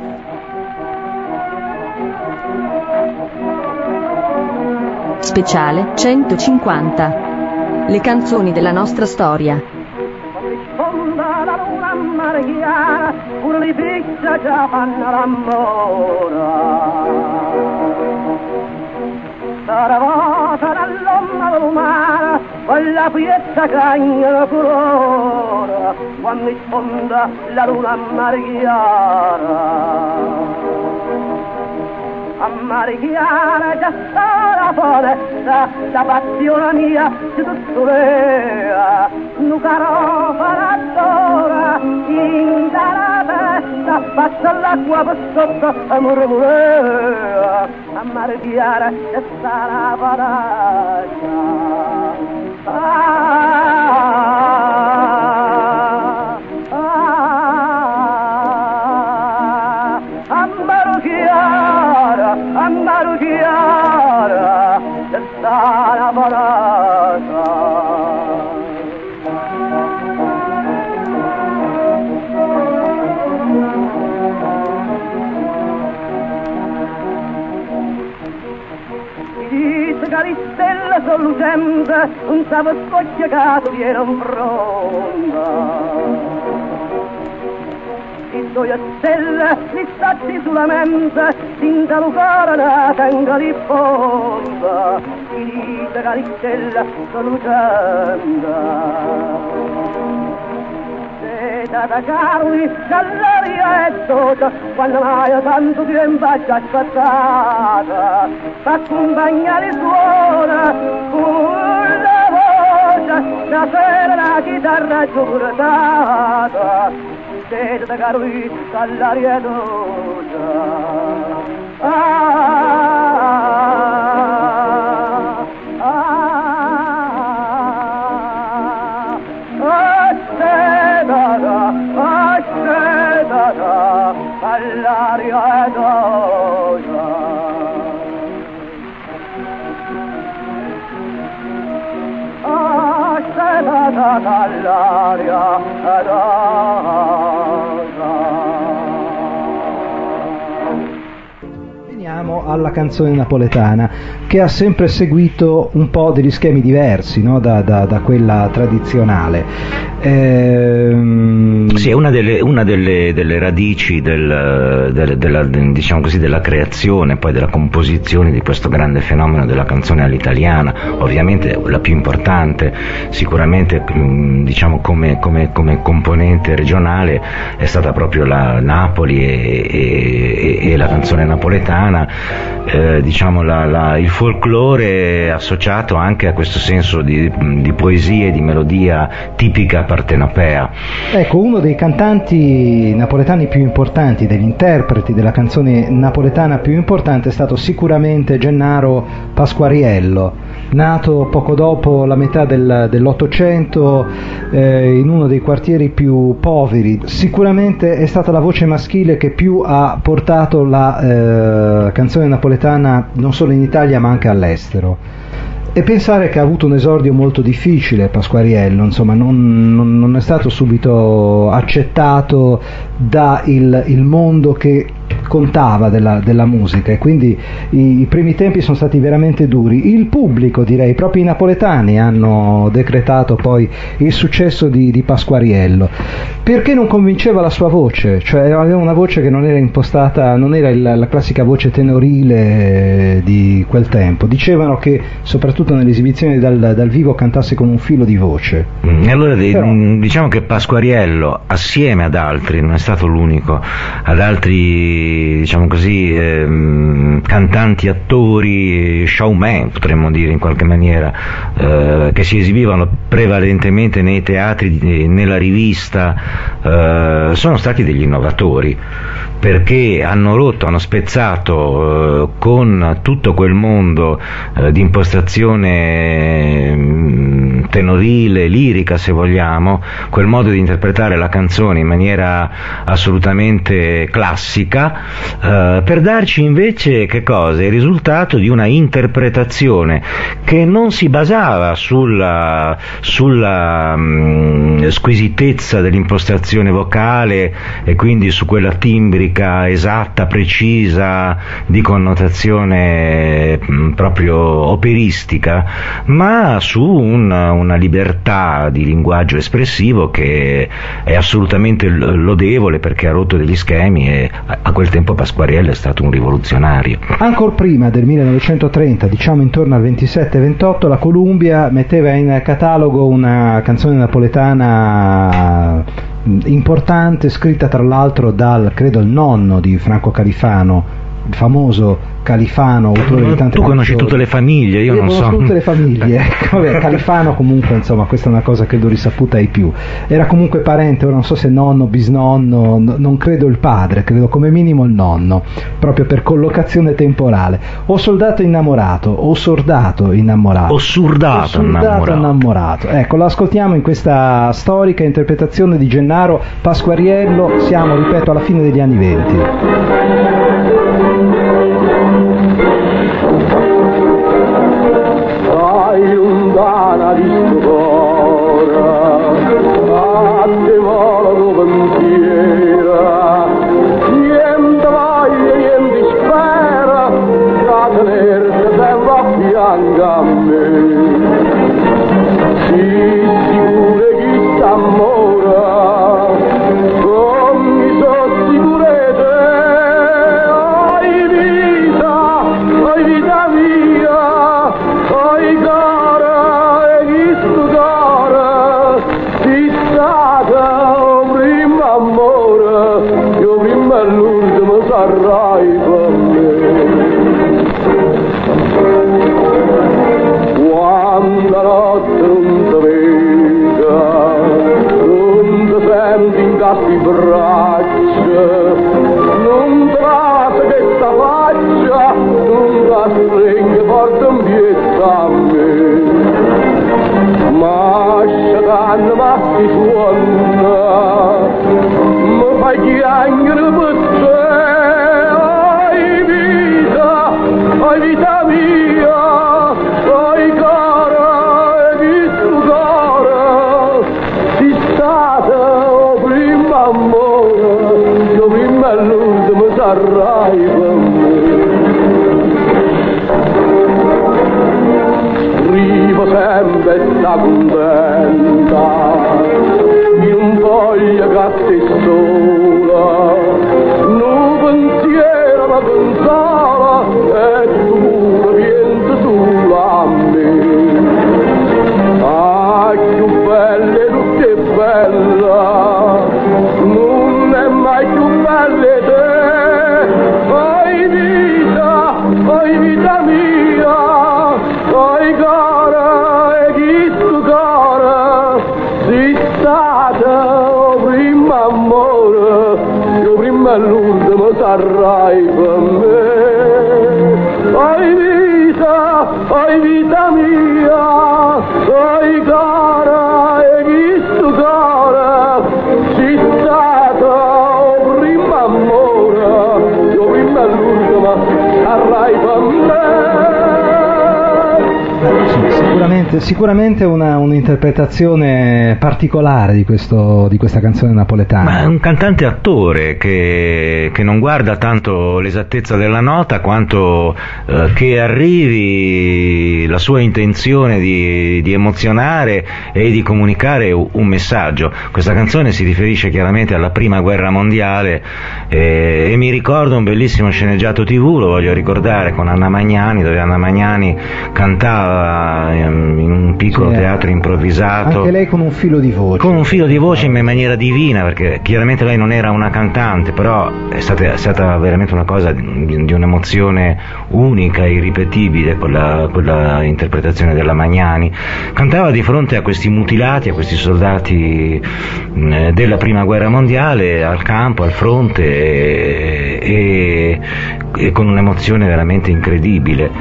Speciale 150. Le canzoni della nostra storia. Sfonda la luna marchiara, una ripiccia già fanno l'amore. Saravata dall'omma umana, con la piezza cagna la corona, quando sfonda la luna marchiara. Ammarichiara già sarà foresta, la passione mia si tuttora, nu caro farattora, in cara testa, passa l'acqua per sotto, amore mure, ammarichiara già sarà foresta. Ammaruchiara, sta la parata. Dice caristella sollucente, un savo scocciacato viene un fronda. I suoi stelle, li stacci sulla mente, sinta lucora la tenga di fonda, chi dice caristella sollucenda. Seta da carui, dall'aria e socia, quando mai tanto tempo già aspettata, s'accompagnare suona, con la voce, da sera la chitarra giurata. Seta da carui, dall'aria e socia. All'aria ed osa. All'aria ed osa. Veniamo alla canzone napoletana, che ha sempre seguito un po' degli schemi diversi, no? da quella tradizionale. Sì, è una delle radici diciamo così, della creazione, poi della composizione di questo grande fenomeno della canzone all'italiana. Ovviamente la più importante, sicuramente, diciamo come componente regionale, è stata proprio la Napoli e la canzone napoletana, diciamo il folklore associato anche a questo senso di poesia e di melodia tipica partenopea. Ecco, uno dei cantanti napoletani più importanti, degli interpreti della canzone napoletana più importante, è stato sicuramente Gennaro Pasquariello, nato poco dopo la metà dell'Ottocento in uno dei quartieri più poveri. Sicuramente è stata la voce maschile che più ha portato la canzone napoletana non solo in Italia ma anche all'estero. E pensare che ha avuto un esordio molto difficile Pasquariello, insomma non è stato subito accettato da il mondo che contava della musica, e quindi i primi tempi sono stati veramente duri. Il pubblico, direi, proprio i napoletani hanno decretato poi il successo di Pasquariello, perché non convinceva la sua voce, cioè aveva una voce che non era impostata, non era la classica voce tenorile di quel tempo. Dicevano che soprattutto nelle esibizioni dal vivo cantasse con un filo di voce. Allora diciamo che Pasquariello, assieme ad altri, non è stato l'unico, ad altri, diciamo così, cantanti, attori, showman, potremmo dire in qualche maniera, che si esibivano prevalentemente nei teatri, nella rivista, sono stati degli innovatori, perché hanno spezzato con tutto quel mondo di impostazione tenorile, lirica se vogliamo, quel modo di interpretare la canzone in maniera assolutamente classica, per darci invece che cosa? Il risultato di una interpretazione che non si basava sulla squisitezza dell'impostazione vocale e quindi su quella timbrica metrica esatta, precisa, di connotazione proprio operistica, ma su una libertà di linguaggio espressivo che è assolutamente lodevole, perché ha rotto degli schemi, e a quel tempo Pasquariello è stato un rivoluzionario. Ancora prima del 1930, diciamo intorno al 27-28, la Columbia metteva in catalogo una canzone napoletana importante, scritta tra l'altro dal, credo, il nonno di Franco Califano, il famoso Califano, autore di tante Tu conosci canzoni. tutte le famiglie, io non so. Conosco tutte le famiglie, ecco. Vabbè, Califano comunque, insomma, questa è una cosa credo risaputa ai più. Era comunque parente, ora non so se nonno, bisnonno, non credo il padre, credo come minimo il nonno, proprio per collocazione temporale. O soldato innamorato, o sordato innamorato, O surdato innamorato. Ecco, lo ascoltiamo in questa storica interpretazione di Gennaro Pasquariello. Siamo, ripeto, alla fine degli anni '20. Hai un dana di stupore, a te volo pensiera, niente voglia, niente spera, da tenerti sempre a fianco a me. Sii sicura che t'ammora, come sono sicurete, hai vita mia, hai cara e chi stu cara, ti stata prima amore, io prima e l'ultimo sarai per me. Quando la notte non ti veda, non ti senti in capi braccia, non ti basta che sta faccia, non ti stringi forte un pietto a me. Ma sciacando ma ti suona, mi fai chiangere per te. Hai vita mia, hai cara e chi tu cara, ti stata prima amore, io prima e l'ultimo sarai per me. Scrivo sempre sta contenta, non voglio che sei sola, non pensiero ma pensava e tu vieni sola a me. Ah, più bella e tutte bella, non è mai più bella te. Hai vita mia, hai cara e chi tu cara, sei stata prima amore, io prima e l'ultimo sarai per me. Hai vita mia, hai cara e chi tu cara, sei stata prima amore, io prima e l'ultimo sarai per me. Sicuramente un'interpretazione particolare di questa canzone napoletana. Ma è un cantante attore che non guarda tanto l'esattezza della nota quanto che arrivi la sua intenzione di emozionare e di comunicare un messaggio. Questa canzone si riferisce chiaramente alla Prima Guerra Mondiale e mi ricordo un bellissimo sceneggiato TV, lo voglio ricordare, con Anna Magnani, dove Anna Magnani cantava in un piccolo teatro improvvisato, anche lei con un filo di voce in maniera divina, perché chiaramente lei non era una cantante, però è stata veramente una cosa di un'emozione unica, irripetibile, quella interpretazione della Magnani. Cantava di fronte a questi mutilati, a questi soldati della Prima Guerra Mondiale, al campo, al fronte, e con un'emozione veramente incredibile.